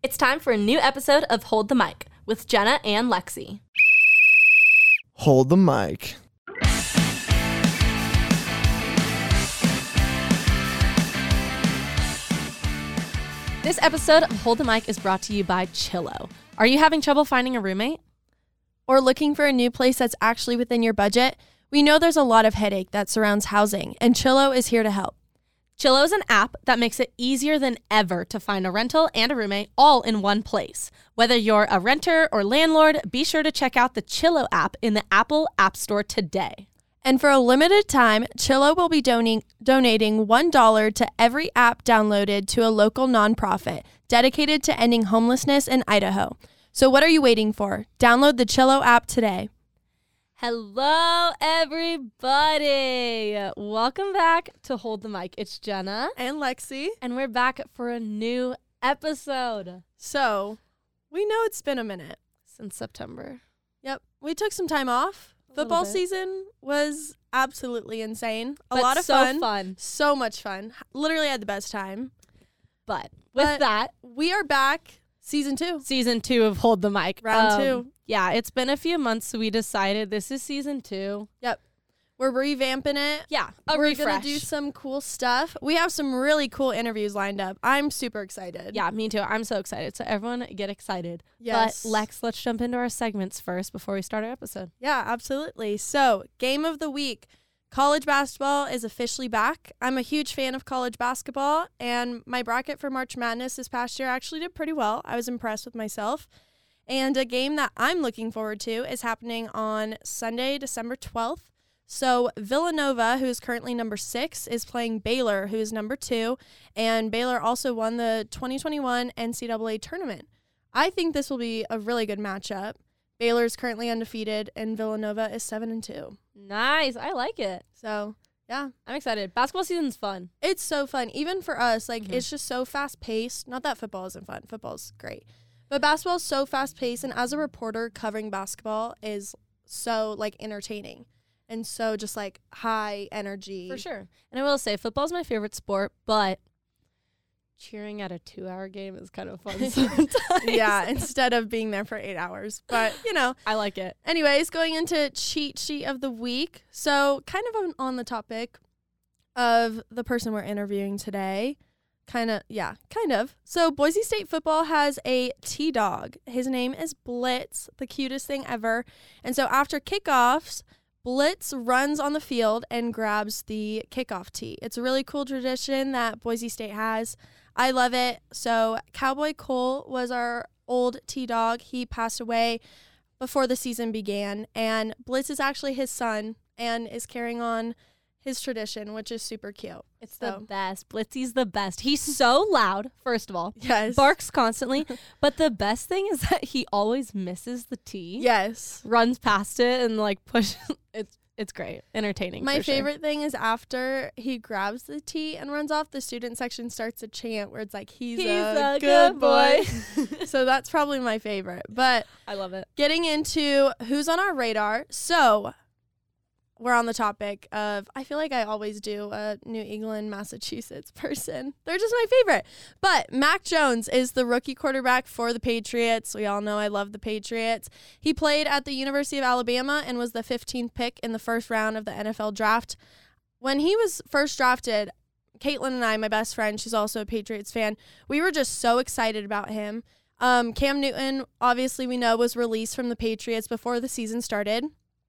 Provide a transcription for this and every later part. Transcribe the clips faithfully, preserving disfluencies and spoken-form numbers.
It's time for a new episode of Hold the Mic with Jenna and Lexi. Hold the mic. This episode of Hold the Mic is brought to you by Chillo. Are you having trouble finding a roommate? Or looking for a new place that's actually within your budget? We know there's a lot of headache that surrounds housing, and Chillo is here to help. Chillo is an app that makes it easier than ever to find a rental and a roommate all in one place. Whether you're a renter or landlord, be sure to check out the Chillo app in the Apple App Store today. And for a limited time, Chillo will be donating donating one dollar to every app downloaded to a local nonprofit dedicated to ending homelessness in Idaho. So what are you waiting for? Download the Chillo app today. Hello, everybody. Welcome back to Hold the Mic. It's Jenna. And Lexi. And we're back for a new episode. So, we know it's been a minute. Since September. Yep. We took some time off. A Football little bit. season was absolutely insane. A But lot of so fun. fun. So much fun. Literally had the best time. But with But that, we are back. Season two. season two of Hold the Mic. Round Um, two. Yeah, it's been a few months, so we decided this is season two. Yep. We're revamping it. Yeah, a We're refresh. going to do some cool stuff. We have some really cool interviews lined up. I'm super excited. Yeah, me too. I'm so excited. So everyone get excited. Yes. But Lex, let's jump into our segments first before we start our episode. Yeah, absolutely. So, game of the week. College basketball is officially back. I'm a huge fan of college basketball, and my bracket for March Madness this past year actually did pretty well. I was impressed with myself. And a game that I'm looking forward to is happening on Sunday, December twelfth. So Villanova, who is currently number six, is playing Baylor, who is number two. And Baylor also won the twenty twenty-one N C double A tournament. I think this will be a really good matchup. Baylor is currently undefeated, and Villanova is seven and two. Nice. I like it. So, yeah. I'm excited. Basketball season's fun. It's so fun. Even for us, like, Mhm. it's just so fast-paced. Not that football isn't fun. Football's great. But basketball is so fast-paced, and as a reporter, covering basketball is so, like, entertaining. And so just, like, high energy. For sure. And I will say, football's my favorite sport, but cheering at a two-hour game is kind of fun sometimes. Yeah, instead of being there for eight hours. But, you know. I like it. Anyways, going into cheat sheet of the week. So, kind of on, on the topic of the person we're interviewing today. Kind of, yeah, kind of. So, Boise State football has a T-Dog. His name is Blitz, the cutest thing ever. And so, after kickoffs, Blitz runs on the field and grabs the kickoff tee. It's a really cool tradition that Boise State has. I love it. So, Cowboy Cole was our old T-Dog. He passed away before the season began, and Blitz is actually his son and is carrying on his tradition, which is super cute. It's So. the best. Blitzy's the best. He's so loud, first of all. Yes. Barks constantly. But the best thing is that he always misses the tee. Yes. Runs past it and like pushes. It's it's great. Entertaining. My for sure. favorite thing is after he grabs the tee and runs off, the student section starts a chant where it's like, he's, He's a, a good good boy. boy. So that's probably my favorite. But I love it. getting into who's on our radar. So we're on the topic of, I feel like I always do a New England, Massachusetts person. They're just my favorite. But Mac Jones is the rookie quarterback for the Patriots. We all know I love the Patriots. He played at the University of Alabama and was the fifteenth pick in the first round of the N F L draft. When he was first drafted, Caitlin and I, my best friend, she's also a Patriots fan, we were just so excited about him. Um, Cam Newton, obviously we know, was released from the Patriots before the season started.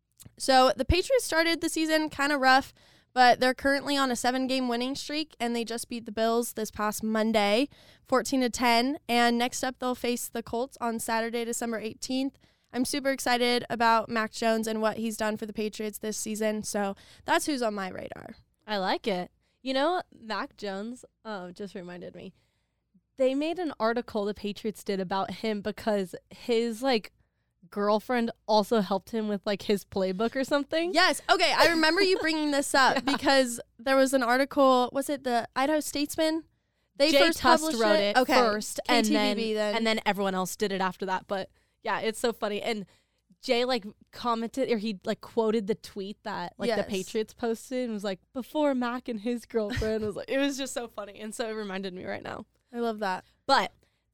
So the Patriots started the season kind of rough, but they're currently on a seven-game winning streak, and they just beat the Bills this past Monday, fourteen to ten. And next up, they'll face the Colts on Saturday, December eighteenth. I'm super excited about Mac Jones and what he's done for the Patriots this season. So that's who's on my radar. I like it. You know, Mac Jones oh, just reminded me. They made an article the Patriots did about him because his, like, girlfriend also helped him with, like, his playbook or something. Yes. Okay, I remember you bringing this up Yeah. because there was an article, was it the Idaho Statesman? They Jay first Tust published wrote it Okay. first, and K T V then, B then. and then everyone else did it after that. But yeah, it's so funny. And Jay like commented, or he like quoted the tweet that like the Yes. Patriots posted and was like, before Mac and his girlfriend was like, it was just so funny. And so it reminded me right now. I love that. But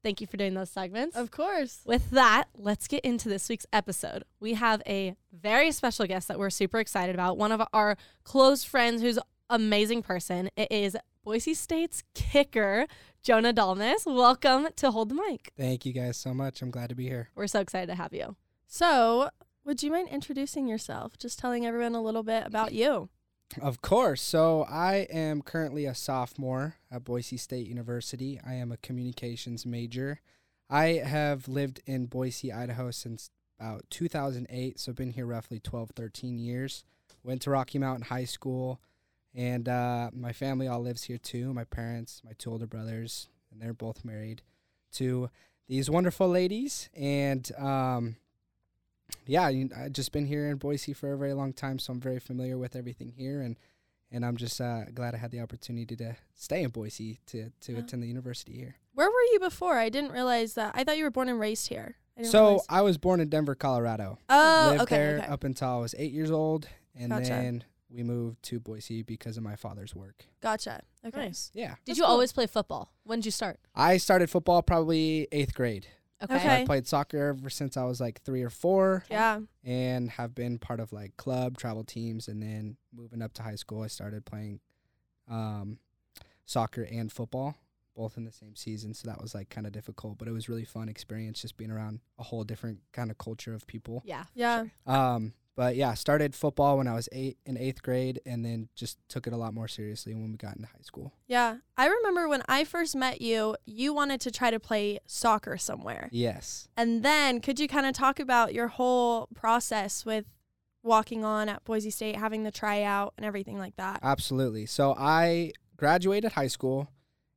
Thank you for doing those segments. Of course. With that, let's get into this week's episode. We have a very special guest that we're super excited about. One of our close friends who's an amazing person. It is Boise State's kicker, Jonah Dalmas. Welcome to Hold the Mic. Thank you guys so much. I'm glad to be here. We're so excited to have you. So, would you mind introducing yourself? Just telling everyone a little bit about you. Of course. So I am currently a sophomore at Boise State University. I am a communications major. I have lived in Boise, Idaho since about two thousand eight, so I've been here roughly twelve, thirteen years. Went to Rocky Mountain High School, and uh, my family all lives here too. My parents, my two older brothers, and they're both married to these wonderful ladies. And um, yeah, you- I've just been here in Boise for a very long time, so I'm very familiar with everything here, and and I'm just uh, glad I had the opportunity to stay in Boise to to Yeah. attend the university here. Where were you before? I didn't realize that. I thought you were born and raised here. I didn't So realize- I was born in Denver, Colorado. oh, Lived okay, there okay. up until I was eight years old, and Gotcha. then we moved to Boise because of my father's work. Gotcha. Okay. Nice. Yeah, Did That's you cool. always play football? When did you start? I started football probably eighth grade. Okay. Okay. I played soccer ever since I was like three or four, Yeah. and have been part of like club travel teams. And then moving up to high school, I started playing um, soccer and football, both in the same season. So that was like kind of difficult, but it was really fun experience just being around a whole different kind of culture of people. Yeah. Yeah. sure. Um, but yeah, started football when I was eight in eighth grade, and then just took it a lot more seriously when we got into high school. Yeah. I remember when I first met you, you wanted to try to play soccer somewhere. Yes. And then could you kind of talk about your whole process with walking on at Boise State, having the tryout and everything like that? Absolutely. So I graduated high school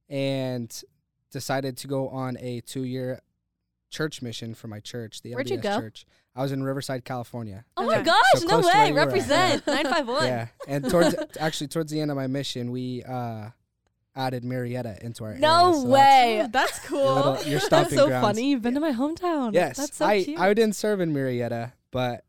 and decided to go on a two-year church mission for my church, the Where'd you L D S go? church. I was in Riverside, California. Oh my Okay. gosh, So no close to where way. you were at. Represent nine five one. Yeah, and towards actually towards the end of my mission, we uh, added Marietta into our No area. So that's way. Oh, that's Your, cool. little, your That's stomping so grounds. funny. You've been to my hometown. Yes, That's so I cute. I didn't serve in Marietta, but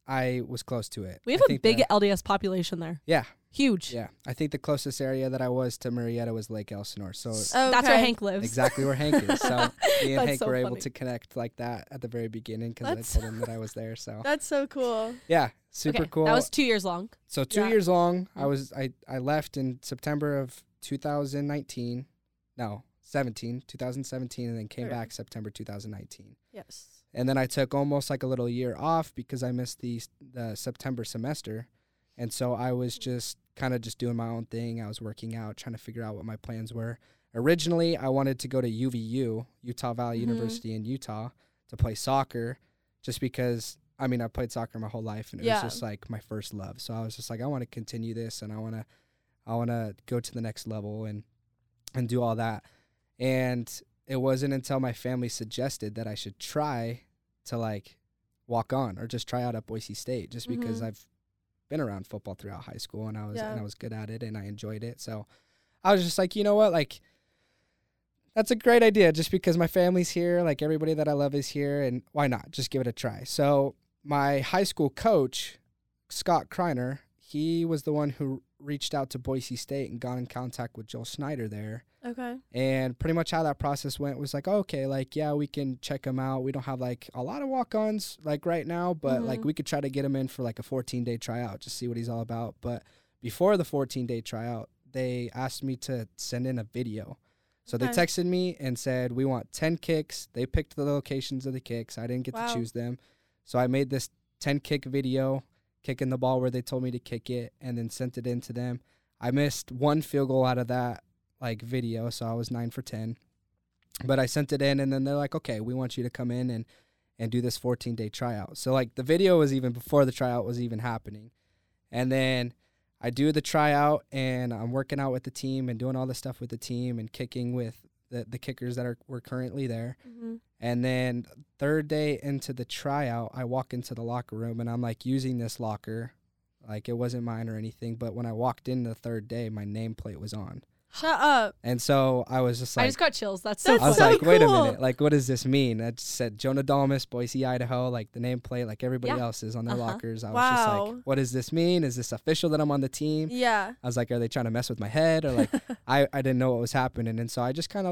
I was close to it. we have I a think big the- L D S population there. yeah, Huge. yeah. I think the closest area that I was to Marietta was Lake Elsinore. So That's where Okay. Hank lives. exactly where Hank is. So me and That's Hank so were able funny. to connect like that at the very beginning because I That's- told him that I was there. So That's so cool. yeah, super Okay, cool. That was two years long. so two Yeah. years long. I was I I left in September of two thousand nineteen. No, seventeen, two thousand seventeen, and then came Okay. back September two thousand nineteen. Yes. And then I took almost like a little year off because I missed the the September semester. And so I was just kind of just doing my own thing. I was working out, trying to figure out what my plans were. Originally, I wanted to go to U V U, Utah Valley Mhm. University in Utah, to play soccer just because, I mean, I played soccer my whole life and it Yeah. was just like my first love. So I was just like, I want to continue this and I want to I want to go to the next level and and do all that. And it wasn't until my family suggested that I should try to like walk on or just try out at Boise State just because Mhm. I've been around football throughout high school and I was Yeah. and I was good at it and I enjoyed it. So I was just like, you know what, like that's a great idea just because my family's here, like everybody that I love is here, and why not? Just give it a try. So my high school coach, Scott Kreiner, he was the one who reached out to Boise State and got in contact with Joel Snyder there. Okay. And pretty much how that process went was like, okay, like, yeah, we can check him out. We don't have like a lot of walk-ons like right now, but like Mhm. we could try to get him in for like a fourteen day tryout, just see what he's all about. But before the fourteen day tryout, they asked me to send in a video. So they Okay. texted me and said, we want ten kicks. They picked the locations of the kicks. I didn't get Wow. to choose them. So I made this ten kick video, kicking the ball where they told me to kick it, and then sent it in to them. I missed one field goal out of that like video, so I was nine for ten. But I sent it in, and then they're like, okay, we want you to come in and, and do this fourteen day tryout. So like the video was even before the tryout was even happening. And then I do the tryout, and I'm working out with the team and doing all the stuff with the team and kicking with the, the kickers that are were currently there. Mm-hmm. And then third day into the tryout, I walk into the locker room, and I'm like using this locker. Like it wasn't mine or anything, but when I walked in the third day, my nameplate was on. Shut up. And so I was just like, I just got chills. That's so That's I was funny. so like, wait a cool. minute, like, what does this mean? I just said Jonah Dalmas, Boise, Idaho, like the nameplate, like everybody Yeah. else is on their Uh-huh. lockers. I was Wow. just like, what does this mean? Is this official that I'm on the team? Yeah. I was like, are they trying to mess with my head? Or like, I, I didn't know what was happening. And so I just kind of like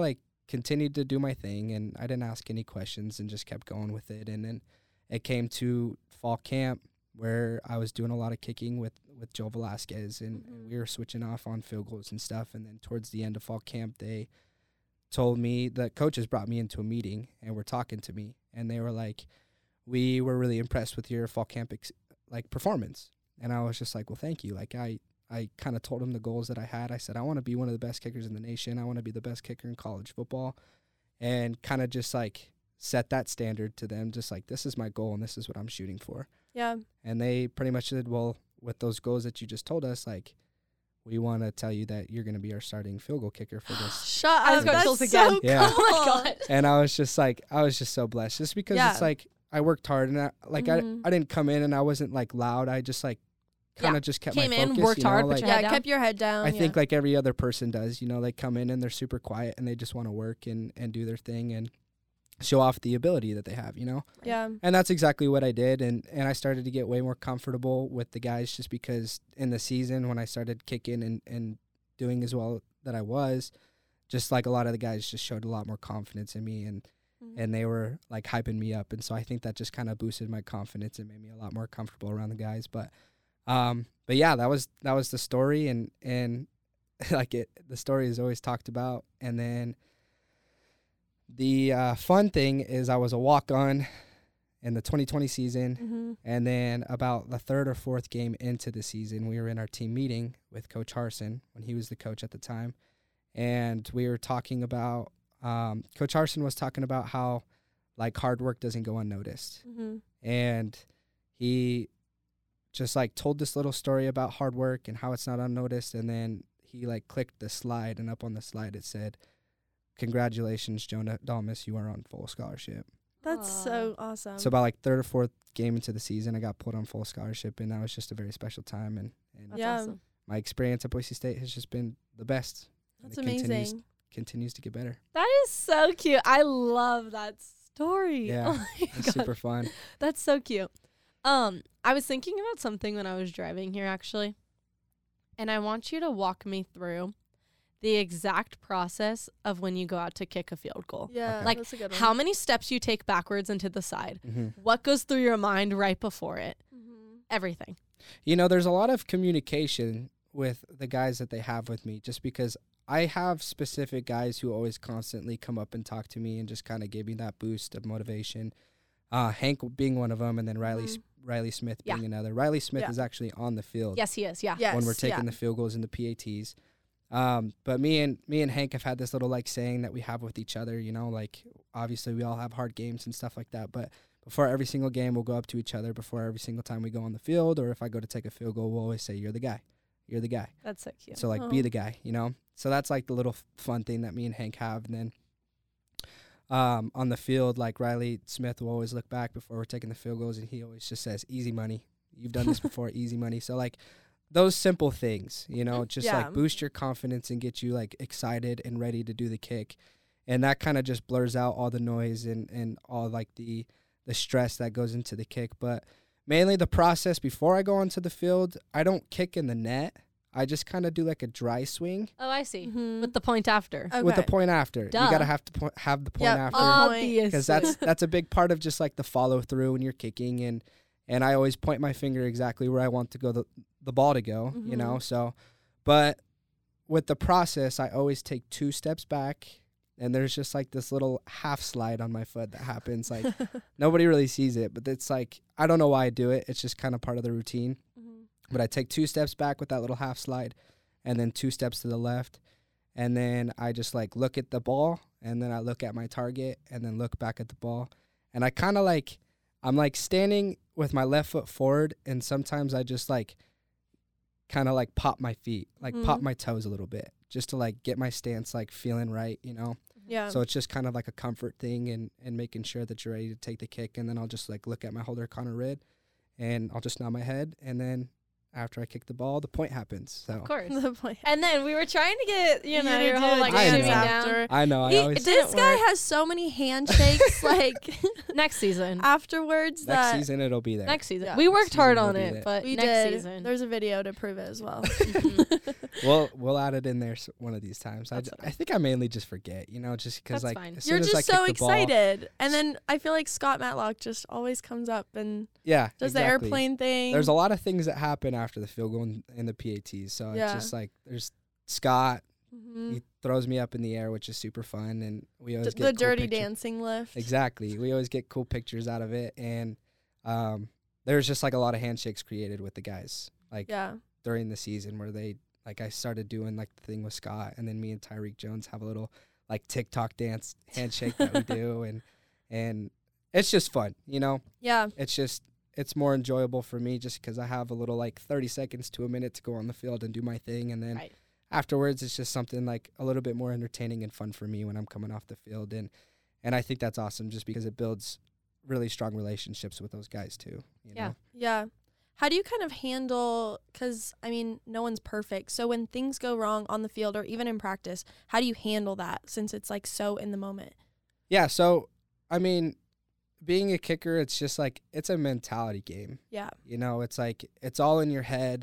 continued to do my thing, and I didn't ask any questions and just kept going with it. And then it came to fall camp where I was doing a lot of kicking with, with Joe Velasquez, and, Mm-hmm. and we were switching off on field goals and stuff. And then towards the end of fall camp, they told me, the coaches brought me into a meeting and were talking to me, and they were like, we were really impressed with your fall camp ex- like performance. And I was just like, well, thank you. Like I, I kind of told them the goals that I had. I said, I want to be one of the best kickers in the nation. I want to be the best kicker in college football, and kind of just like set that standard to them. Just like, this is my goal and this is what I'm shooting for. Yeah. And they pretty much said, well, with those goals that you just told us, like, we want to tell you that you're going to be our starting field goal kicker for this. Shut I up. just got That's chills so again. cool. Yeah. Oh my god. And I was just like, I was just so blessed, just because Yeah. it's like, I worked hard, and I, like, Mhm. I, I didn't come in and I wasn't like loud. I just like kind of Yeah. just kept Came my in, focus, worked you know, hard, put like, your Yeah, head down. kept your head down. I yeah. think like every other person does, you know, they come in and they're super quiet and they just want to work and, and do their thing and show off the ability that they have, you know? Yeah. And that's exactly what I did. And, and I started to get way more comfortable with the guys, just because in the season when I started kicking and, and doing as well that I was, just like a lot of the guys just showed a lot more confidence in me, and, Mhm. and they were like hyping me up. And so I think that just kind of boosted my confidence and made me a lot more comfortable around the guys. But, um, but yeah, that was, that was the story. And, and like it, the story is always talked about. And then the uh, fun thing is I was a walk-on in the twenty twenty season. Mhm. And then about the third or fourth game into the season, we were in our team meeting with Coach Harson when he was the coach at the time. And we were talking about, um, Coach Harson was talking about how like hard work doesn't go unnoticed. Mhm. And he just like told this little story about hard work and how it's not unnoticed. And then he like clicked the slide, and up on the slide it said, "Congratulations, Jonah Dalmas, you are on full scholarship." That's Aw. so awesome. So about like third or fourth game into the season, I got put on full scholarship, and that was just a very special time. And, and That's Yeah. awesome. my experience at Boise State has just been the best. and That's it Continues, amazing. continues to get better. That is so cute. I love that story. Yeah, Oh my It's God. super fun. That's so cute. Um, I was thinking about something when I was driving here, actually, and I want you to walk me through the exact process of when you go out to kick a field goal. Yeah. Okay. Like, that's a good one. How many steps you take backwards and to the side? hmm What goes through your mind right before it? Mhm. Everything. You know, there's a lot of communication with the guys that they have with me, just because I have specific guys who always constantly come up and talk to me and just kind of give me that boost of motivation. Uh, Hank being one of them, and then Riley Mhm. S- Riley Smith Yeah. being another. Riley Smith Yeah. is actually on the field Yes, he is. Yeah. Yes. when we're taking yeah. the field goals and the P A Ts. Um, but me and me and Hank have had this little like saying that we have with each other, you know, like obviously we all have hard games and stuff like that, but before every single game we'll go up to each other before every single time we go on the field, or if I go to take a field goal, we'll always say, "You're the guy. You're the guy." That's so cute. So like Oh. be the guy, you know? So that's like the little f- fun thing that me and Hank have. And then um, on the field, like Riley Smith will always look back before we're taking the field goals, and he always just says, "Easy money. You've done this before, easy money." So like those simple things, you know, just Yeah. like boost your confidence and get you like excited and ready to do the kick. And that kind of just blurs out all the noise and, and all like the the stress that goes into the kick. But mainly the process before I go onto the field, I don't kick in the net. I just kind of do like a dry swing Oh, I see. Mhm. With the point after. Okay. with the point after. You Duh. gotta have to po- have the point Yep. after, Uh, Obviously. because that's that's a big part of just like the follow through when you're kicking. And and I always point my finger exactly where I want to go the the ball to go. You know, Mhm. so but with the process, I always take two steps back. And there's just like this little half slide on my foot that happens. Like nobody really sees it, but it's like I don't know why I do it. It's just kind of part of the routine. Mhm. But I take two steps back with that little half slide, and then two steps to the left, and then I just like look at the ball, and then I look at my target, and then look back at the ball, and I kind of like I'm like standing with my left foot forward, and sometimes I just like kind of like pop my feet, like pop Mhm. my toes a little bit, just to like get my stance like feeling right, you know. Yeah. So it's just kind of like a comfort thing, and, and making sure that you're ready to take the kick. And then I'll just like look at my holder Connor Ridd, and I'll just nod my head, and then after I kick the ball, the point happens. So Of course. The point. And then we were trying to get, you know, to your do whole a like I dance shimmy know. down. after. I know I He- always this didn't guy work. has so many handshakes like Next season. afterwards next that season it'll be there. Next season. Yeah. We worked Season hard will on be it, there. but we next did. season. There's a video to prove it as well. We'll we'll add it in there s- one of these times. I, That's j- fine. I think I mainly just forget, you know, just because That's like fine. as soon You're as I just kick so the ball- excited. And then I feel like Scott Matlock just always comes up and yeah, does exactly. the airplane thing. There's a lot of things that happen after the field goal in, in the P A Ts. So Yeah. it's just like there's Scott. Mhm. He throws me up in the air, which is super fun, and we always D- get the cool dirty picture- dancing lift. Exactly. We always get cool pictures out of it, and um, there's just like a lot of handshakes created with the guys, like Yeah. during the season where they like I started doing like the thing with Scott, and then me and Tyreek Jones have a little like TikTok dance handshake that we do, and and it's just fun, you know. Yeah. It's just it's more enjoyable for me just because I have a little like thirty seconds to a minute to go on the field and do my thing, and then Right. afterwards it's just something like a little bit more entertaining and fun for me when I'm coming off the field, and and I think that's awesome just because it builds really strong relationships with those guys too. You Yeah. know? Yeah. How do you kind of handle, because, I mean, no one's perfect. So when things go wrong on the field or even in practice, how do you handle that since it's like so in the moment? Yeah. So I mean, being a kicker, it's just like it's a mentality game. Yeah. You know, it's like it's all in your head.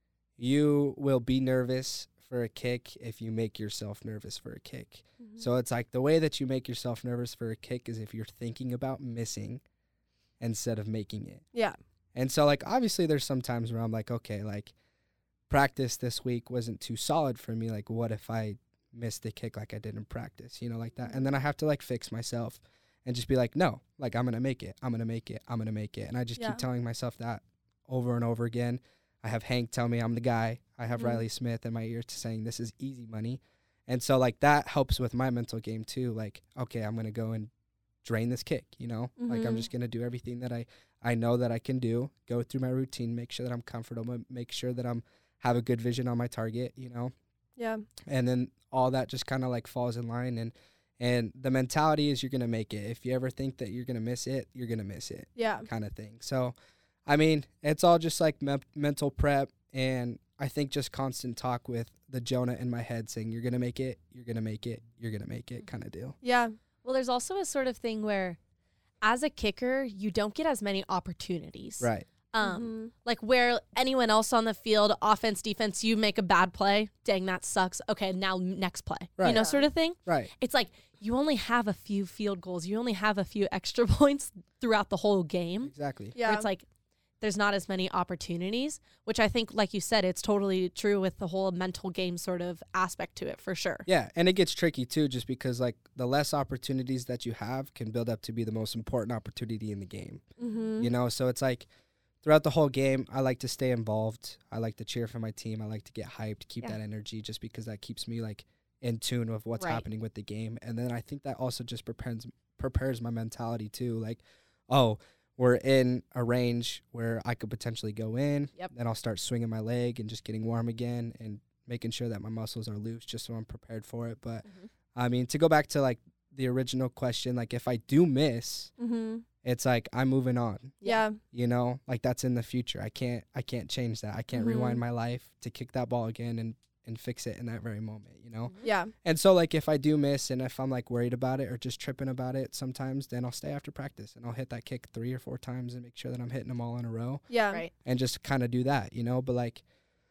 You will be nervous for a kick if you make yourself nervous for a kick. Mm-hmm. So it's like the way that you make yourself nervous for a kick is if you're thinking about missing instead of making it. Yeah. And so like obviously there's some times where I'm like, okay, like practice this week wasn't too solid for me. Like what if I missed the kick like I did in practice, you know, like that. And then I have to like fix myself and just be like, no, like I'm going to make it. I'm going to make it. I'm going to make it. And I just Yeah. keep telling myself that over and over again. I have Hank tell me I'm the guy. I have Mhm. Riley Smith in my ear to saying this is easy money. And so like that helps with my mental game too. Like, okay, I'm going to go and drain this kick, you know, like I'm Mhm. just going to do everything that I, I know that I can do, go through my routine, make sure that I'm comfortable, make sure that I'm have a good vision on my target, you know, Yeah. and then all that just kind of like falls in line. And, and the mentality is you're going to make it. If you ever think that you're going to miss it, you're going to miss it Yeah. kind of thing. So, I mean, it's all just like me- mental prep. And I think just constant talk with the Jonah in my head saying, you're going to make it, you're going to make it, you're going to make it kind of deal. Yeah. Well, there's also a sort of thing where as a kicker, you don't get as many opportunities. Right. Um, Mhm. like where anyone else on the field, offense, defense, you make a bad play. Dang, that sucks. Okay, now next play. You Right. know, Yeah. sort of thing. Right. It's like you only have a few field goals. You only have a few extra points throughout the whole game. Exactly. Yeah. Where it's like there's not as many opportunities, which I think, like you said, it's totally true with the whole mental game sort of aspect to it for sure. Yeah, and it gets tricky too, just because like the less opportunities that you have can build up to be the most important opportunity in the game. Mhm. You know, so it's like throughout the whole game, I like to stay involved. I like to cheer for my team. I like to get hyped, keep Yeah. that energy, just because that keeps me like in tune with what's Right. happening with the game. And then I think that also just prepares prepares my mentality too. Like, oh, we're in a range where I could potentially go in. Yep. Then I'll start swinging my leg and just getting warm again and making sure that my muscles are loose just so I'm prepared for it. But Mhm. I mean, to go back to like the original question, like if I do miss, Mhm. it's like I'm moving on. Yeah. You know, like that's in the future. I can't I can't change that. I can't Mhm. rewind my life to kick that ball again and and fix it in that very moment, you know? Yeah. And so like if I do miss and if I'm like worried about it or just tripping about it sometimes, then I'll stay after practice and I'll hit that kick three or four times and make sure that I'm hitting them all in a row Yeah. Right. and just kind of do that, you know? But like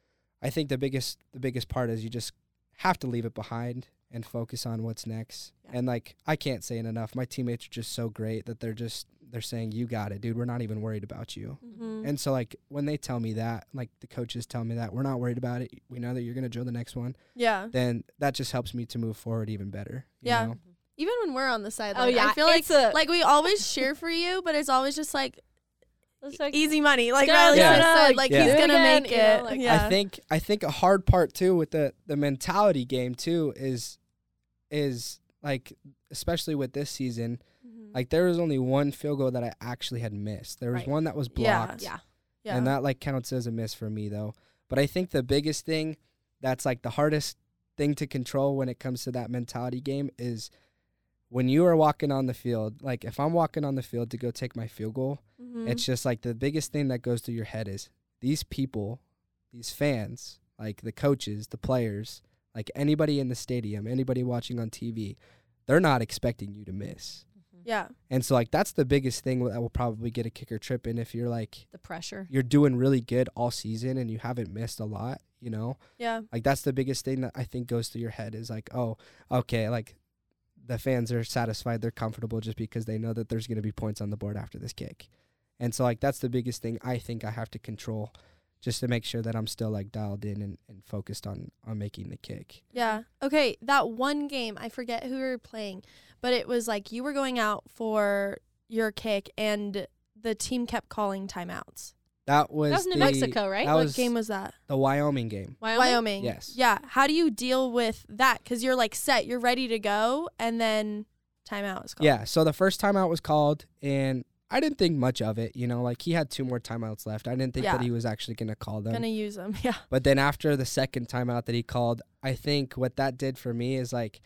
I think the biggest the biggest part is you just have to leave it behind and focus on what's next. Yeah. And like I can't say it enough. My teammates are just so great that they're just they're saying, "You got it, dude. We're not even worried about you." Mhm. And so like when they tell me that, like the coaches tell me that, we're not worried about it. We know that you're going to drill the next one. Yeah. Then that just helps me to move forward even better. you Yeah. know? Even when we're on the sideline, Oh yeah, I feel like it's a, like we always cheer for you, but it's always just like it's like easy money. Like go, Riley go, just go, said, like, like Yeah. he's do it gonna again, make you it. know, like- yeah. I think I think a hard part too with the the mentality game too is is like especially with this season, Mhm. like there was only one field goal that I actually had missed. There was Right. one that was Yeah. blocked. yeah. yeah. And that like counts as a miss for me though. But I think the biggest thing that's like the hardest thing to control when it comes to that mentality game is when you are walking on the field, like if I'm walking on the field to go take my field goal, Mhm. it's just like the biggest thing that goes through your head is these people these fans, like the coaches, the players, like anybody in the stadium, anybody watching on T V, they're not expecting you to miss. Yeah. And so, like, that's the biggest thing that will probably get a kicker tripping if you're, like, The pressure. you're doing really good all season and you haven't missed a lot, you know? Yeah. Like, that's the biggest thing that I think goes through your head is, like, oh, okay, like, the fans are satisfied, they're comfortable just because they know that there's going to be points on the board after this kick. And so, like, that's the biggest thing I think I have to control just to make sure that I'm still, like, dialed in and, and focused on, on making the kick. Yeah. Okay, that one game, I forget who we were playing, but it was like you were going out for your kick and the team kept calling timeouts. That was That was New the, Mexico, right? That What was game was that? the Wyoming game. Wyoming? Wyoming. Yes. Yeah. How do you deal with that? Because you're like set, you're ready to go, and then timeout is called. Yeah, so the first timeout was called, and I didn't think much of it. You know, like, he had two more timeouts left. I didn't think Yeah. that he was actually going to call them. Gonna use them. Yeah. But then after the second timeout that he called, I think what that did for me is, like,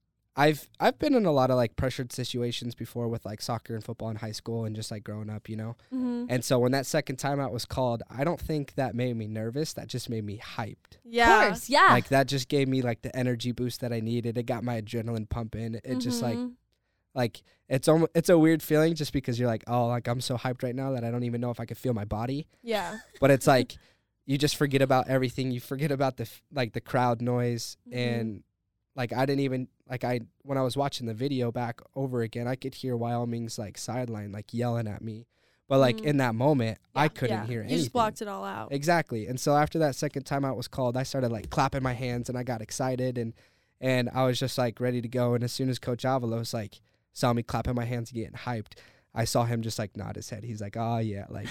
I've I've been in a lot of, like, pressured situations before with, like, soccer and football in high school and just, like, growing up, you know? Mm-hmm. And so when that second timeout was called, I don't think that made me nervous. That just made me hyped. Yeah. Of course, yeah. Like, that just gave me, like, the energy boost that I needed. It got my adrenaline pumping. It just, like, Mhm. like it's almost, it's a weird feeling just because you're like, oh, like, I'm so hyped right now that I don't even know if I could feel my body. Yeah. But it's like you just forget about everything. You forget about the f- like the crowd noise Mhm. and like I didn't even like I when I was watching the video back over again, I could hear Wyoming's like sideline like yelling at me. But like Mhm. in that moment, I couldn't Yeah. hear You anything. just blocked it all out. Exactly. And so after that second timeout was called, I started like clapping my hands and I got excited and and I was just like ready to go. And as soon as Coach Avalos like saw me clapping my hands and getting hyped, I saw him just like nod his head. He's like, oh yeah, like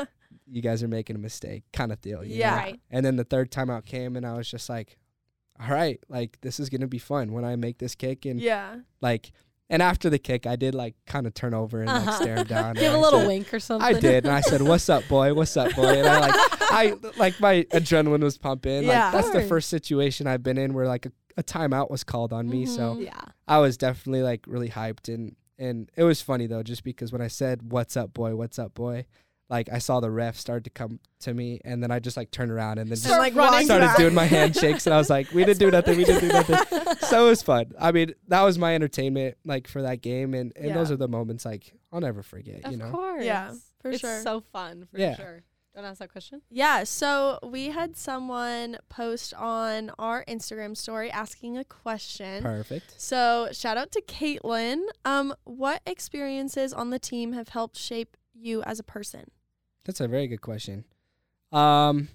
you guys are making a mistake kind of deal. you Yeah. know? Right. And then the third timeout came and I was just like, all right, like this is going to be fun when I make this kick. And Yeah. like, and after the kick, I did like kind of turn over and like Uh-huh. stare him down. Give and a I little said- wink or something. I did, and I said, "What's up, boy? What's up, boy?" And I like, I like my adrenaline was pumping. Yeah. Like that's the Sure. first situation I've been in where like a, a timeout was called on me, so Mhm. Yeah. I was definitely like really hyped, and and it was funny though, just because when I said, "What's up, boy? What's up, boy?" like I saw the ref start to come to me, and then I just like turned around and then just Start like running running started back. doing my handshakes, and I was like, "We didn't do nothing. We didn't do nothing." So it was fun. I mean, that was my entertainment like for that game, and and those Yeah. are the moments like I'll never forget. Of you know. course. Yeah, for it's sure. so fun, for Yeah. sure. Don't ask that question? Yeah, so we had someone post on our Instagram story asking a question. Perfect. So shout out to Caitlin. Um, what experiences on the team have helped shape you as a person? That's a very good question. Um,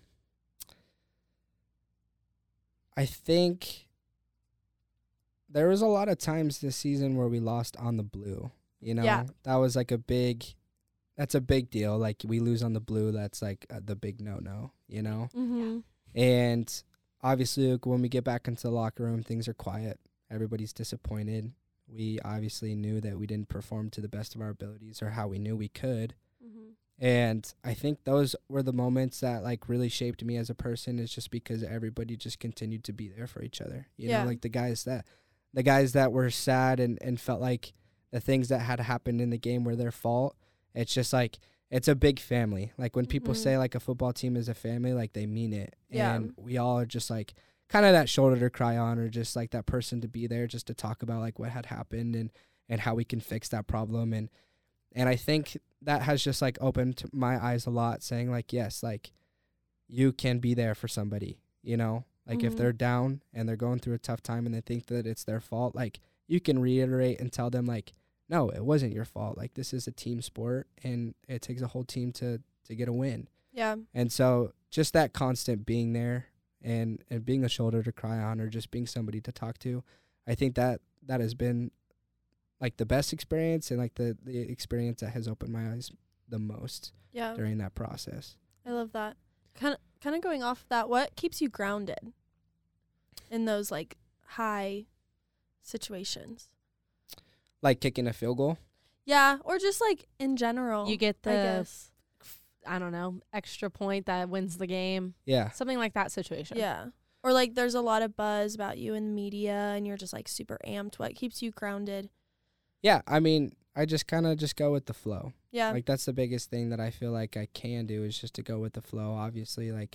I think there was a lot of times this season where we lost on the blue. You know, Yeah. that was like a big, that's a big deal. Like we lose on the blue, that's like uh, the big no-no, you know? Mm-hmm. And obviously, like, when we get back into the locker room, things are quiet. Everybody's disappointed. We obviously knew that we didn't perform to the best of our abilities or how we knew we could. Mm-hmm. And I think those were the moments that like really shaped me as a person, is just because everybody just continued to be there for each other. You Yeah. know, like the guys that the guys that were sad and, and felt like the things that had happened in the game were their fault. It's just like it's a big family. Like when people Mhm. say like a football team is a family, like they mean it. Yeah. And we all are just like kind of that shoulder to cry on, or just like that person to be there just to talk about like what had happened and and how we can fix that problem. And and I think that has just like opened my eyes a lot, saying like, yes, like you can be there for somebody, you know, like if Mhm. they're down and they're going through a tough time and they think that it's their fault, like you can reiterate and tell them like, no, it wasn't your fault. Like this is a team sport and it takes a whole team to, to get a win. Yeah. And so just that constant being there and, and being a shoulder to cry on, or just being somebody to talk to, I think that that has been like the best experience, and like the, the experience that has opened my eyes the most Yeah. during that process. I love that. Kind of, kind of going off that, what keeps you grounded in those like high situations? Like kicking a field goal. Yeah, or just like in general. You get I the, guess. I don't know, extra point that wins the game. Yeah. Something like that situation. Yeah. Or like there's a lot of buzz about you in the media and you're just like super amped. What keeps you grounded? Yeah. I mean, I just kind of just go with the flow. Yeah. Like that's the biggest thing that I feel like I can do, is just to go with the flow. Obviously, like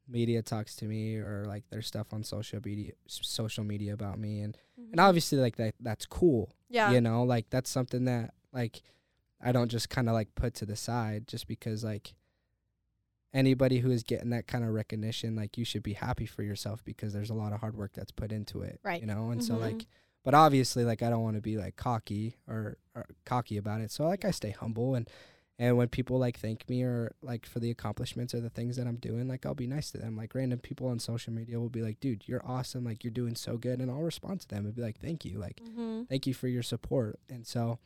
media talks to me or like there's stuff on social media social media about me, and Mhm. and obviously like that that's cool. yeah. You know, like that's something that like I don't just kind of like put to the side just because like anybody who is getting that kind of recognition, like you should be happy for yourself because there's a lot of hard work that's put into it. Right. You know, and so Mhm. like, but obviously like I don't want to be like cocky or, or cocky about it. So like I stay humble, and and when people like thank me or like for the accomplishments or the things that I'm doing, like I'll be nice to them. Like random people on social media will be like, dude, you're awesome. Like you're doing so good. And I'll respond to them and be like, thank you. Like, Mhm. thank you for your support. And so,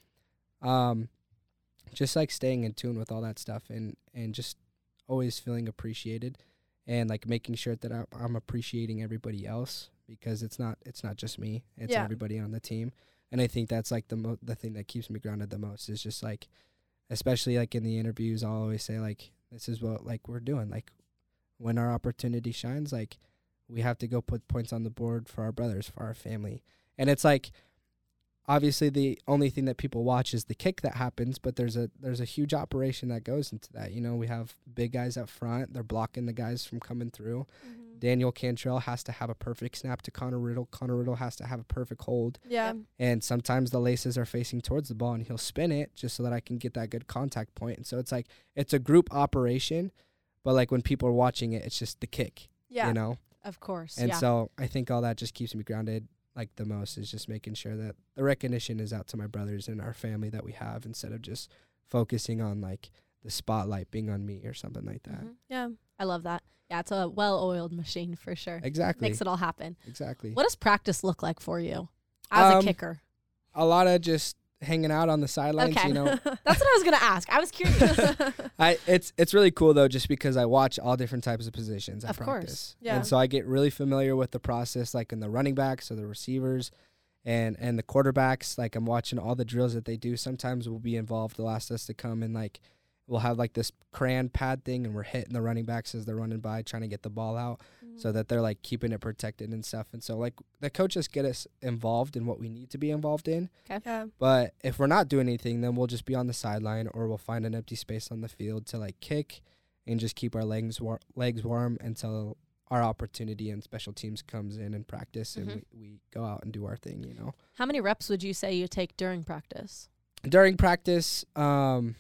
um, just like staying in tune with all that stuff and, and just always feeling appreciated and like making sure that I, I'm appreciating everybody else, because it's not, it's not just me, it's Yeah. everybody on the team. And I think that's like the mo- the thing that keeps me grounded the most is just like, especially like in the interviews, I'll always say like, this is what like we're doing. Like when our opportunity shines, like we have to go put points on the board for our brothers, for our family. And it's like, obviously the only thing that people watch is the kick that happens, but there's a there's a huge operation that goes into that. You know, we have big guys up front. They're blocking the guys from coming through. Mhm. Daniel Cantrell has to have a perfect snap to Connor Riddle. Connor Riddle has to have a perfect hold. Yeah. And sometimes the laces are facing towards the ball and he'll spin it just so that I can get that good contact point. And so it's like, it's a group operation, but like when people are watching it, it's just the kick, Yeah. you know? Of course. And yeah. so I think all that just keeps me grounded like the most, is just making sure that the recognition is out to my brothers and our family that we have, instead of just focusing on like the spotlight being on me or something like that. Mhm. Yeah. I love that. Yeah, it's a well-oiled machine for sure. Exactly. Makes it all happen. Exactly. What does practice look like for you as Um, a kicker? A lot of just hanging out on the sidelines, Okay. you know. That's what I was gonna ask. I was curious. I it's it's really cool though, just because I watch all different types of positions at Of course. practice. Yeah. And so I get really familiar with the process, like in the running backs or the receivers and and the quarterbacks. Like I'm watching all the drills that they do. Sometimes we'll be involved. They'll ask us to come and like we'll have like this crayon pad thing and we're hitting the running backs as they're running by trying to get the ball out so that they're like keeping it protected and stuff. And so like the coaches get us involved in what we need to be involved in. Yeah. But if we're not doing anything, then we'll just be on the sideline or we'll find an empty space on the field to like kick and just keep our legs war- legs warm until our opportunity and special teams comes in and practice and Mhm. we, we go out and do our thing, you know. How many reps would you say you take during practice? During practice, um,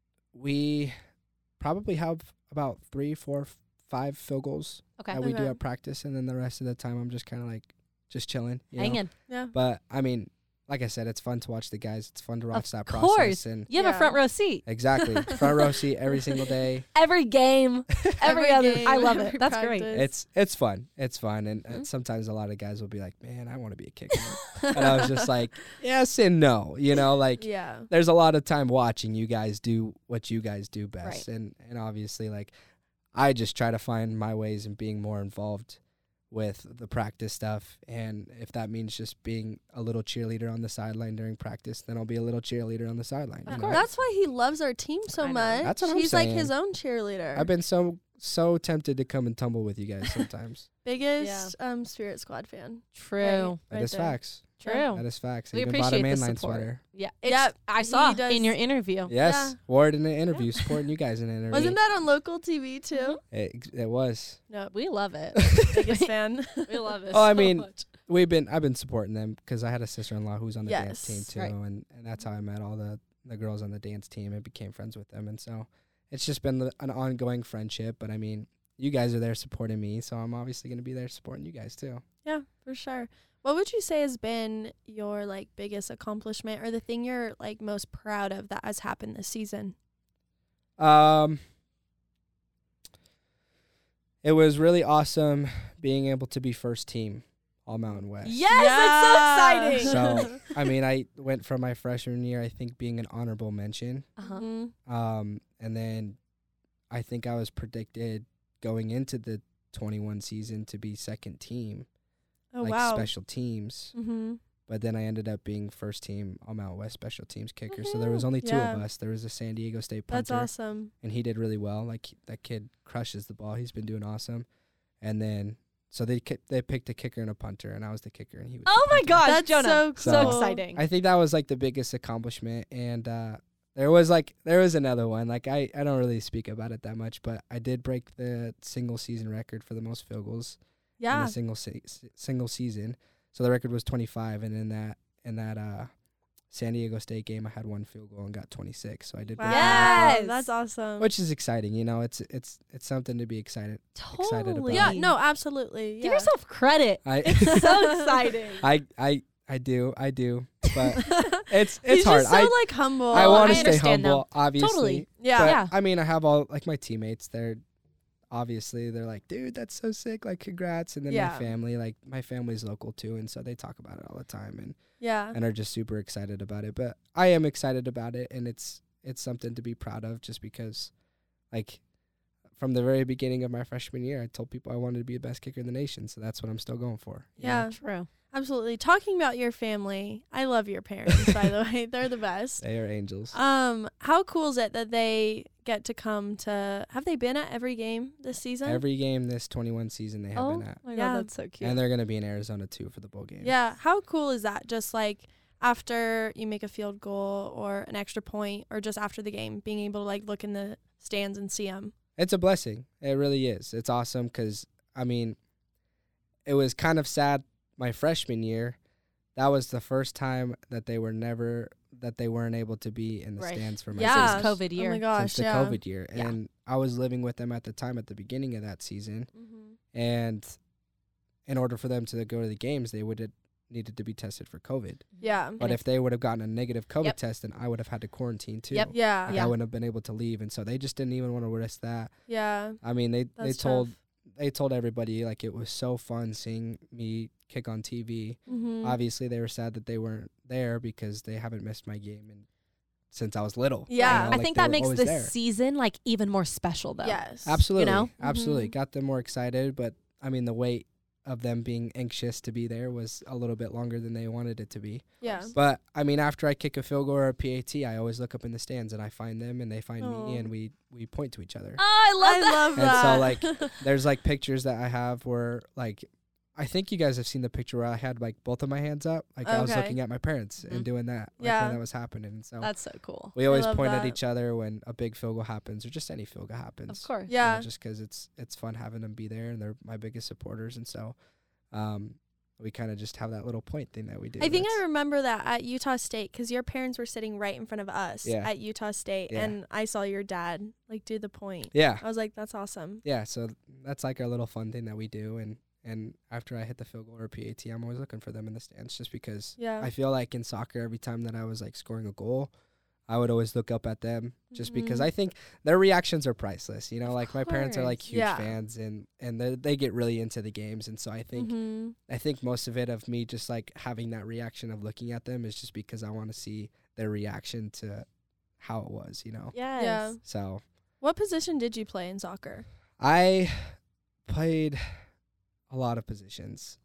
we probably have about three, four, f- five field goals Okay. that we do Okay. at practice, and then the rest of the time I'm just kind of like just chilling. You know? Hanging. Yeah. But I mean, like I said, it's fun to watch the guys. It's fun to watch that course. process and You have a Yeah. front row seat. exactly front row seat every single day. Every game, every, Every other. game, I love every it. That's great. practice. It's it's fun. It's fun, and, Mhm. and sometimes a lot of guys will be like, "Man, I want to be a kicker," and I was just like, "Yes and no." You know, like Yeah. there's a lot of time watching you guys do what you guys do best, and and obviously like I just try to find my ways in being more involved with the practice stuff, and if that means just being a little cheerleader on the sideline during practice, then I'll be a little cheerleader on the sideline. Of you know? course. That's why he loves our team so I know. much. That's what I'm He's like saying. his own cheerleader. I've been so so tempted to come and tumble with you guys sometimes. Biggest um Spirit Squad fan. True. That Right is there. facts. True. That is facts. I We even bought a appreciate the mainline support. sweater. Yeah. Yep, It's, I he saw does- in your interview. Yes, Yeah. wore it in an interview, supporting you guys in an interview. Wasn't that on local T V too? It, it was. No, We love it. biggest fan. We love it. Oh, I so mean, much. We've been. I've been supporting them because I had a sister-in-law who was on the dance team Yes. too, Right. and, and that's how I met all the the girls on the dance team and became friends with them. And so it's just been the- an ongoing friendship. But I mean, you guys are there supporting me, so I'm obviously going to be there supporting you guys too. Yeah, for sure. What would you say has been your like biggest accomplishment or the thing you're like most proud of that has happened this season? Um, it was really awesome being able to be first team All Mountain West. Yes, that's so exciting. So I mean, I went from my freshman year, I think, being an honorable mention, uh-huh. Mhm. um, and then I think I was predicted going into the twenty-one season to be second team, Oh like wow. special teams. Mm-hmm. But then I ended up being first team All Mountain West special teams kicker. So there was only two Yeah. of us. There was a San Diego State punter. That's awesome. And he did really well. Like he- that kid crushes the ball. He's been doing awesome. And then so they ki- they picked a kicker and a punter, and I was the kicker, and he was. the Oh my punter. gosh, That's Jonah. so So, cool. exciting. I think that was like the biggest accomplishment, and uh, there was like there was another one. Like I, I don't really speak about it that much, but I did break the single season record for the most field goals in Yeah. a single se- single season. So the record was twenty-five, and in that in that uh, San Diego State game, I had one field goal and got twenty-six. So I did, Wow. break that record, Yes. That's awesome. which is exciting. You know, it's it's it's something to be excited. excited about. Totally. yeah, no, absolutely. Give yeah. yourself credit. I It's so exciting. I I I do I do, but it's He's it's hard. just so I like humble. I want I to stay understand now. humble, obviously. Totally. Yeah. But, Yeah. I mean, I have all like my teammates. They're obviously they're like, dude, that's so sick. Like, congrats. And then Yeah. my family, like my family's local too, and so they talk about it all the time and Yeah. and are just super excited about it. But I am excited about it, and it's it's something to be proud of, just because, like, from the very beginning of my freshman year, I told people I wanted to be the best kicker in the nation. So that's what I'm still going for. you know? Yeah. True. Absolutely. Talking about your family, I love your parents, by the way. They're the best. They are angels. Um, how cool is it that they get to come to have they been at every game this season? Every game this twenty-one season they have Oh been at. my Yeah. god, that's so cute. And they're going to be in Arizona too for the bowl game. Yeah. How cool is that? Just like after you make a field goal or an extra point or just after the game, being able to like look in the stands and see them. It's a blessing. It really is. It's awesome because, I mean, it was kind of sad my freshman year. That was the first time that they were never, that they weren't able to be in the Right. stands for my Yeah. Since season. COVID year. Oh my gosh. Since the yeah. COVID year. Yeah. And I was living with them at the time at the beginning of that season. Mm-hmm. And in order for them to go to the games, they would have needed to be tested for COVID. Yeah. But if they would have gotten a negative COVID Yep. test, then I would have had to quarantine too. Yep. Yeah. Like Yeah. I wouldn't have been able to leave. And so they just didn't even want to risk that. Yeah. I mean, they, they That's told tough. they told everybody like it was so fun seeing me kick on T V. Mm-hmm. Obviously, they were sad that they weren't there because they haven't missed my game and since I was little. you Yeah. know, I like, think they that were makes always this there. season like even more special though. Yes. Absolutely, know? absolutely Mhm. got them more excited. But I mean, the wait of them being anxious to be there was a little bit longer than they wanted it to be. Yeah. But I mean, after I kick a field goal or a P A T, I always look up in the stands and I find them and they find Aw. me and we we point to each other. Oh, I love I that. love And that. so, like, There's like pictures that I have where like I think you guys have seen the picture where I had like both of my hands up, like I was Okay. looking at my parents Mhm. and doing that, like Yeah. when that was happening. And so That's so cool. we I always love point at that. each other when a big field goal happens or just any field goal happens. Of course. you know, Yeah. just because it's it's fun having them be there and they're my biggest supporters, and so um, we kind of just have that little point thing that we do. I think I That's- remember that at Utah State because your parents were sitting right in front of us Yeah. at Utah State, Yeah. and I saw your dad like do the point. yeah, I was like, "That's awesome." yeah. So that's like our little fun thing that we do, and and after I hit the field goal or P A T, I'm always looking for them in the stands, just because Yeah. I feel like in soccer, every time that I was like scoring a goal, I would always look up at them just because Mhm. I think their reactions are priceless. You know, Of like my parents are like course. huge Yeah. fans and and they they get really into the games, and so I think Mhm. I think most of it of me just like having that reaction of looking at them is just because I want to see their reaction to how it was. You know, Yes. Yeah. so What position did you play in soccer? I played a lot of positions.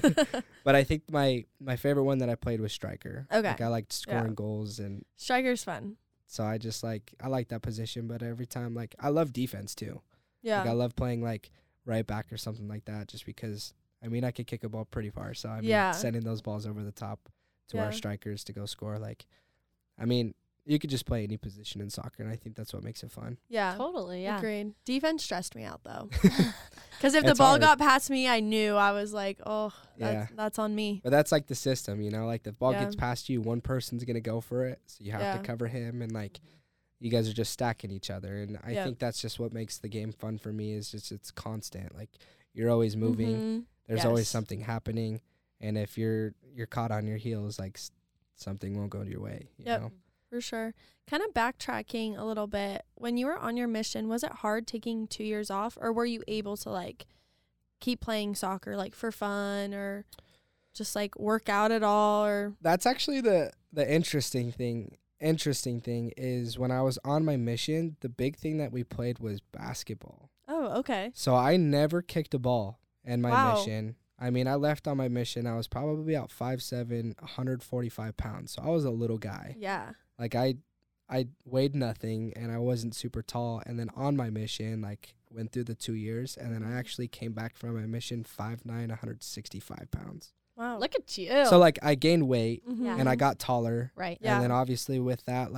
But I think my my favorite one that I played was striker. Okay. Like I liked scoring goals, and Striker's fun. so I just like I like that position. But every time, like I love defense too. Yeah. Like I love playing like right back or something like that, just because I mean I could kick a ball pretty far. So I mean Yeah. sending those balls over the top to Yeah. our strikers to go score. Like, I mean you could just play any position in soccer, and I think that's what makes it fun. yeah. Totally. Yeah. Agreed. Defense stressed me out though. Because if the It's ball hard. got past me, I knew I was like, "Oh, that's Yeah. that's on me." But that's like the system, you know, like the ball Yeah. gets past you, one person's gonna go for it, so you have Yeah. to cover him, and like you guys are just stacking each other, and I Yeah. think that's just what makes the game fun for me is just it's constant. Like you're always moving, Mhm. there's always Yes. something happening, and if you're you're caught on your heels, like s- something won't go your way. You Yep. know? For sure. Kind of backtracking a little bit. When you were on your mission, was it hard taking two years off, or were you able to like keep playing soccer like for fun, or just like work out at all, or That's actually the the interesting thing. Interesting thing is when I was on my mission, the big thing that we played was basketball. oh, okay, So I never kicked a ball in my Wow. mission. I mean, I left on my mission. I was probably about five seven, one hundred forty-five pounds. So I was a little guy. yeah, Like I, I weighed nothing, and I wasn't super tall. And then on my mission, like went through the two years, and then I actually came back from my mission five nine, one hundred sixty-five pounds. wow, Look at you. So like I gained weight Mhm. Yeah. and I got taller. right. Yeah. And then obviously with that, like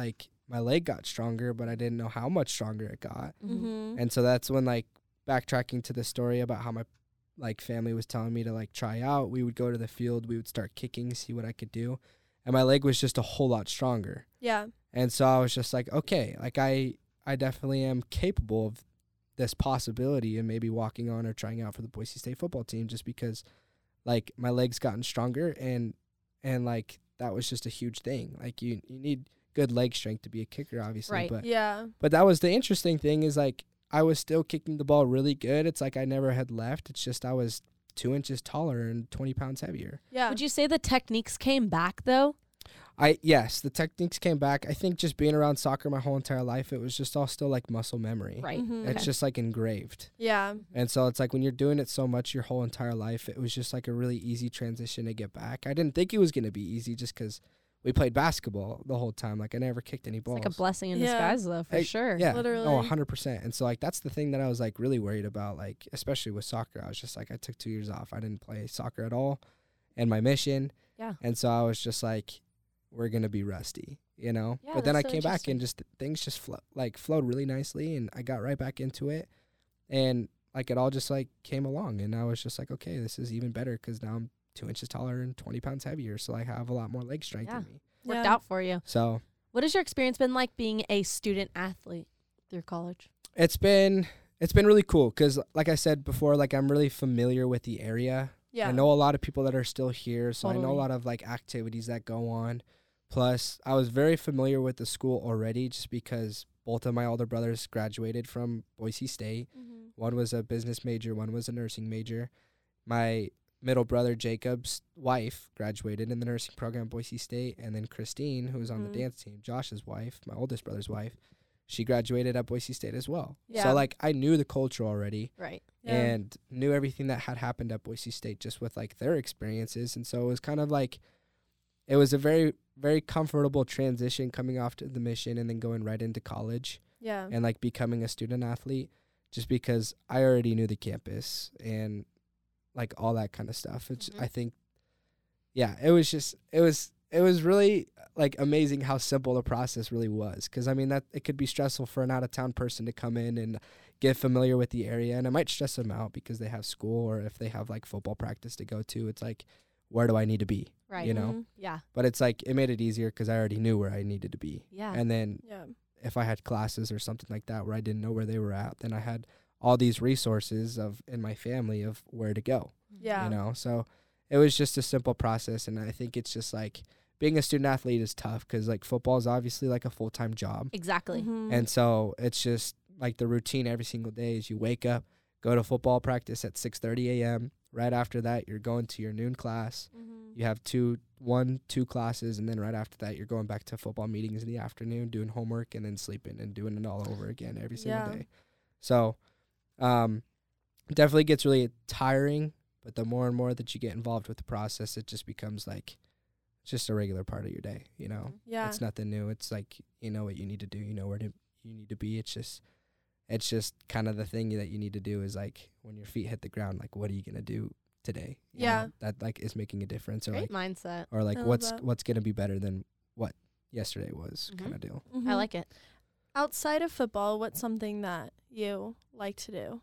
my leg got stronger, but I didn't know how much stronger it got. Mm-hmm. And so that's when, like, backtracking to the story about how my like family was telling me to like try out, we would go to the field, we would start kicking, see what I could do, and my leg was just a whole lot stronger. Yeah. And so I was just like, okay, like I I definitely am capable of this possibility and maybe walking on or trying out for the Boise State football team, just because like my legs gotten stronger, and and like that was just a huge thing. Like you you need good leg strength to be a kicker, obviously. Right. But Yeah. but that was the interesting thing, is like I was still kicking the ball really good. It's like I never had left. It's just I was two inches taller and twenty pounds heavier. Yeah. Would you say the techniques came back though? I yes, the techniques came back. I think just being around soccer my whole entire life, it was just all still like muscle memory. Right. Mhm. It's Okay. just like engraved. Yeah. And so it's like when you're doing it so much your whole entire life, it was just like a really easy transition to get back. I didn't think it was going to be easy just because we played basketball the whole time. Like I never kicked any It's balls. like a blessing in Yeah. disguise though, for Hey, sure. Yeah, Literally. oh, one hundred percent. And so like that's the thing that I was like really worried about, like especially with soccer. I was just like I took two years off. I didn't play soccer at all, and my mission. Yeah. And so I was just like, we're gonna be rusty, you know. Yeah, but then I that's so came back interesting. and just things just flo- like flowed really nicely, and I got right back into it, and like it all just like came along, and I was just like, okay, this is even better because now I'm two inches taller and twenty pounds heavier, so I have a lot more leg strength Yeah. in me. Worked Yeah. out for you. So What has your experience been like being a student athlete through college? it's been it's been really cool because, like I said before, like I'm really familiar with the area. Yeah. I know a lot of people that are still here, so I know a Totally. lot of like activities that go on. Plus, I was very familiar with the school already, just because both of my older brothers graduated from Boise State. Mhm. One was a business major, one was a nursing major. My middle brother Jacob's wife graduated in the nursing program at Boise State, and then Christine, who was on Mhm. the dance team, Josh's wife, my oldest brother's wife, she graduated at Boise State as well. Yeah. So like I knew the culture already, Right. Yeah. and knew everything that had happened at Boise State just with like their experiences. And so it was kind of like, it was a very, very comfortable transition coming off to the mission and then going right into college Yeah. and like becoming a student athlete, just because I already knew the campus and like all that kind of stuff. It's, Mhm. I think, yeah, it was just, it was, it was really like amazing how simple the process really was. Cause I mean that it could be stressful for an out of town person to come in and get familiar with the area, and it might stress them out because they have school or if they have like football practice to go to. It's like, where do I need to be? Right. You know? Mhm. Yeah. But it's like, it made it easier because I already knew where I needed to be. Yeah. And then Yeah. if I had classes or something like that where I didn't know where they were at, then I had all these resources of in my family of where to go. Yeah. You know, so it was just a simple process, and I think it's just like being a student athlete is tough because like football is obviously like a full time job, Exactly. Mhm. and so it's just like the routine every single day is you wake up, go to football practice at six thirty a.m. Right after that, you're going to your noon class. Mhm. You have two, one, two classes, and then right after that, you're going back to football meetings in the afternoon, doing homework, and then sleeping and doing it all over again every single Yeah. day. So, um, definitely gets really tiring. But the more and more that you get involved with the process, it just becomes like just a regular part of your day. You know, Yeah. it's nothing new. It's like you know what you need to do. You know where to you need to be. It's just, it's just kind of the thing that you need to do is like when your feet hit the ground, like what are you gonna do today? You Yeah. know, that like is making a difference, or Great like mindset. or like I love what's that. what's gonna be better than what yesterday was, Mhm. kind of deal. I Mhm. like it. Outside of football, what's something that you like to do?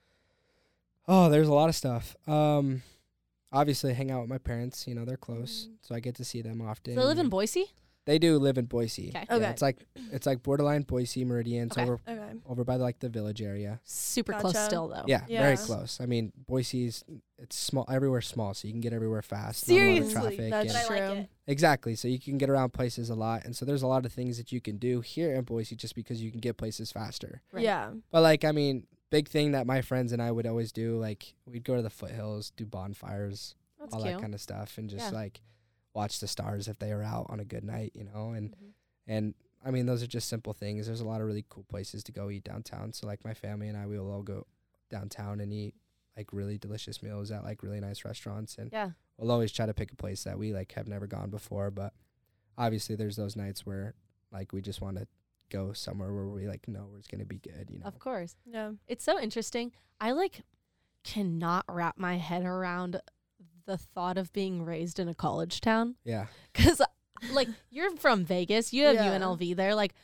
Oh, there's a lot of stuff. Um, obviously, hang out with my parents. You know, they're close, Mhm. so I get to see them often. So they live in and Boise? They do live in Boise. Okay. Yeah, Okay. it's like it's like borderline Boise, Meridian. It's Okay. over Okay. over by like the Village area. Super close Gotcha. still though. Yeah, very Yeah. close. I mean, Boise's it's small. Everywhere's small, so you can get everywhere fast. not a lot of Seriously, traffic. That's and- But I like true. it. Exactly. So you can get around places a lot, and so there's a lot of things that you can do here in Boise just because you can get places faster. Right. Yeah. But like, I mean, big thing that my friends and I would always do, like we'd go to the foothills, do bonfires, That's all cute. that kind of stuff, and just Yeah. like watch the stars if they are out on a good night, you know. And Mhm. and I mean, those are just simple things. There's a lot of really cool places to go eat downtown. So like my family and I, we will all go downtown and eat like really delicious meals at like really nice restaurants, and Yeah. we'll always try to pick a place that we like have never gone before. But obviously, there's those nights where like we just want to go somewhere where we like know where it's gonna be good, you know. Of course. Yeah. It's so interesting. I like cannot wrap my head around the thought of being raised in a college town. Yeah. Cause like you're from Vegas, you have Yeah. U N L V there. Like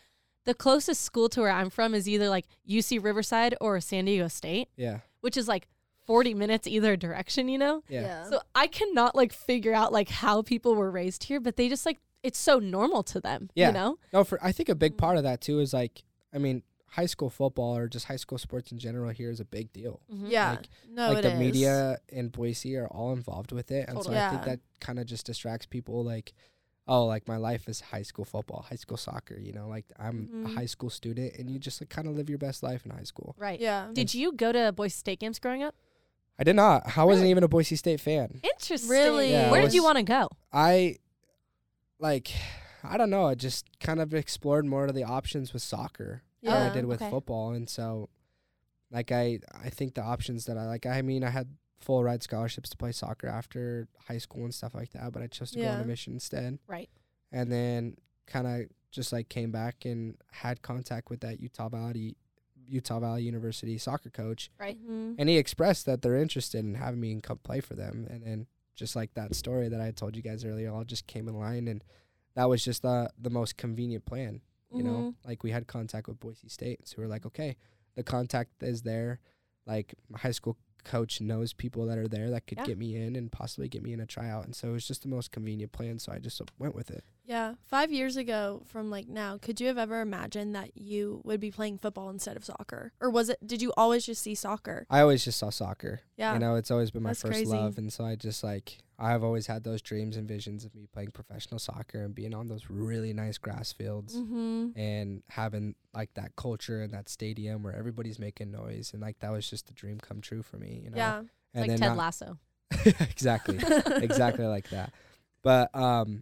the closest school to where I'm from is either like U C Riverside or San Diego State, Yeah. which is like forty minutes either direction, you know? Yeah. So I cannot like figure out like how people were raised here, but they just like, it's so normal to them, Yeah. you know? No, for I think a big part of that too is like, I mean, high school football or just high school sports in general here is a big deal. Mhm. Yeah. Like- no, like it the is. media in Boise are all involved with it, and Totally. so I think Yeah. that kind of just distracts people. Like, oh, like my life is high school football, high school soccer. You know, like I'm a Mhm. high school student, and you just like kind of live your best life in high school. Right. Yeah. Did you go to Boise State games growing up? I did not. I wasn't Really? even a Boise State fan. Interesting. Really? Yeah, Where I did you was- want to go? I like, I don't know. I just kind of explored more of the options with soccer than Yeah. I did with okay. football, and so like I I think the options that I like. I mean, I had full ride scholarships to play soccer after high school and stuff like that, but I chose to go on Yeah. a mission instead. Right. And then kind of just like came back and had contact with that Utah Valley Utah Valley University soccer coach, Right. Mhm. and he expressed that they're interested in having me come play for them. And then just like that story that I had told you guys earlier, all just came in line, and that was just the the most convenient plan. You know, Mhm. like we had contact with Boise State, so we are like, okay, the contact is there. Like my high school coach knows people that are there that could Yeah. get me in and possibly get me in a tryout, and so it was just the most convenient plan. So I just went with it. Yeah. Five years ago from like now, could you have ever imagined that you would be playing football instead of soccer? Or was it, did you always just see soccer? I always just saw soccer. Yeah. You know, it's always been my That's first crazy. love. And so I just like, I've always had those dreams and visions of me playing professional soccer and being on those really nice grass fields Mm-hmm. and having like that culture in that stadium where everybody's making noise. And like, that was just a dream come true for me, you know? Yeah. And like then Ted not- Lasso. exactly. exactly like that. But, um,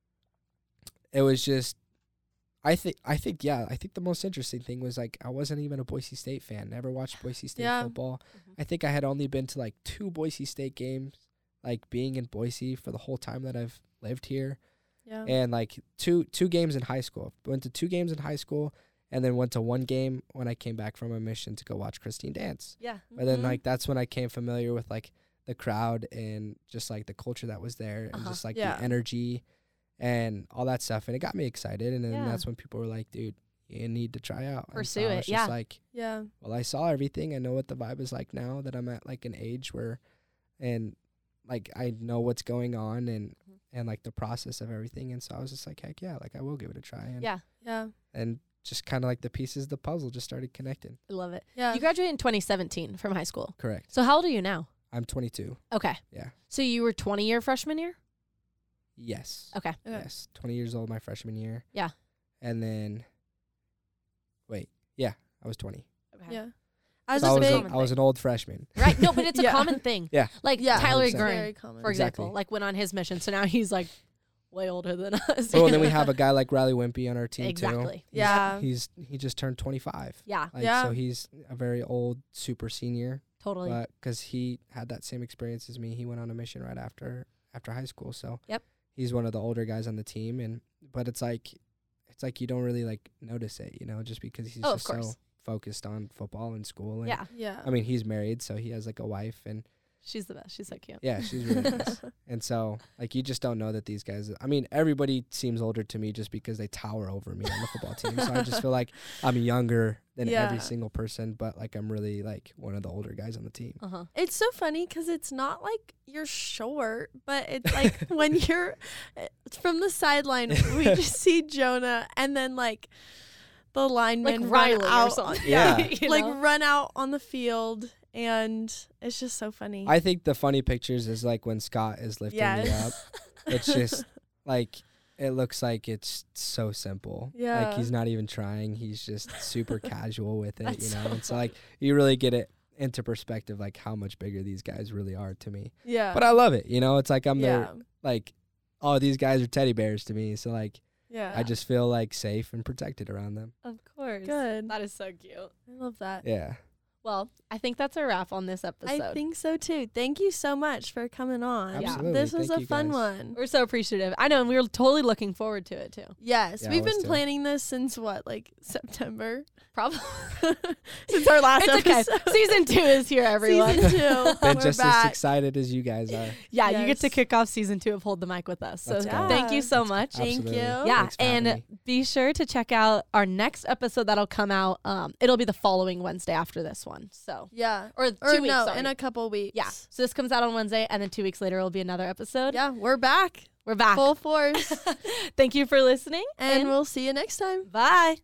it was just, I think, I think, yeah, I think the most interesting thing was like, I wasn't even a Boise State fan, never watched Boise State Yeah. football. Mhm. I think I had only been to like two Boise State games, like being in Boise for the whole time that I've lived here, Yeah. and like two two games in high school. Went to two games in high school, and then went to one game when I came back from a mission to go watch Christine dance. Yeah. But then Mhm. like that's when I came familiar with like the crowd and just like the culture that was there, and Uh-huh. just like Yeah. the energy and all that stuff, and it got me excited. And then Yeah. that's when people were like, "Dude, you need to try out." And Pursue so I it, was yeah. Just like, Yeah. well, I saw everything. I know what the vibe is like now that I'm at like an age where, and like I know what's going on and Mhm. and like the process of everything. And so I was just like, heck yeah, like I will give it a try. And Yeah. Yeah. and just kind of like the pieces of the puzzle just started connecting. I love it. Yeah. You graduated in twenty seventeen from high school. Correct. So how old are you now? I'm twenty-two. Okay. Yeah. So you were twenty year freshman year? Yes. Okay. Okay. Yes. twenty years old my freshman year. Yeah. And then, wait, yeah, I was twenty. Okay. Yeah. I was So I just was, big. a, I was an old freshman. Right. No, but it's a Yeah. common thing. Yeah. Like Yeah. Tyler one hundred It's percent. Green, very common. for example, Exactly. like went on his mission. So now he's like way older than us. Oh, and then we have a guy like Riley Wimpy on our team too. Exactly. He's- Yeah. He's he just turned twenty-five. Yeah. Like, Yeah. so he's a very old super senior, Totally. but because he had that same experience as me, he went on a mission right after after high school. So Yep. he's one of the older guys on the team, and but it's like it's like you don't really like notice it, you know, just because he's Oh, of just so course. focused on football and school. And Yeah. Yeah. I mean, he's married, so he has like a wife, and She's the best. She's so cute. yeah, she's really nice. And so, like, you just don't know that these guys. I mean, everybody seems older to me just because they tower over me on the football team. So I just feel like I'm younger than Yeah. every single person, but like I'm really like one of the older guys on the team. Uh huh. It's so funny because it's not like you're short, but it's like when you're it's from the sideline, we just see Jonah and then like the linemen Like run Riley out, or something. Yeah. You like know? run out on the field, and it's just so funny. I think the funny pictures is like when Scott is lifting me up. yes. It's just like it looks like it's so simple. Like Yeah. he's not even trying. He's just super casual with it, That's you know. so and so like you really get it into perspective, like how much bigger these guys really are to me. yeah. But I love it, you know. It's like I'm yeah. their like, oh, these guys are teddy bears to me. So like Yeah. I just feel like safe and protected around them. Of course. Good. That is so cute. I love that. Yeah. Well, I think that's a wrap on this episode. I think so too. Thank you so much for coming on. Absolutely. This was Thank a you, fun guys. one. We're so appreciative. I know, and we were totally looking forward to it too. Yes, Yeah, we've let's been do it. planning this since what, like September? Probably. Since our last It's okay. episode. Season two is here, everyone. Season two. Been We're just as back. excited as you guys are. Yeah, you get to Yes. kick off season two of Hold the Mic with us. So Let's go. thank you so Yeah. much. Thank Absolutely. you. Yeah, Thanks for having and me. be sure to check out our next episode that'll come out. Um, it'll be the following Wednesday after this one. So, Yeah. or two Or weeks. no, sorry. in a couple weeks. yeah. So this comes out on Wednesday, and then two weeks later will be another episode. Yeah, we're back. We're back. Full force. Thank you for listening, And we'll see you next time. bye.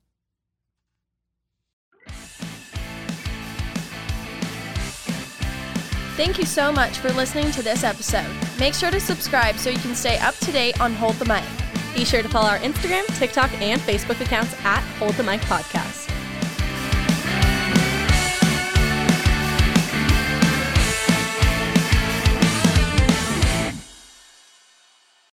Thank you so much for listening to this episode. Make sure to subscribe so you can stay up to date on Hold the Mic. Be sure to follow our Instagram, TikTok, and Facebook accounts at Hold the Mic Podcast.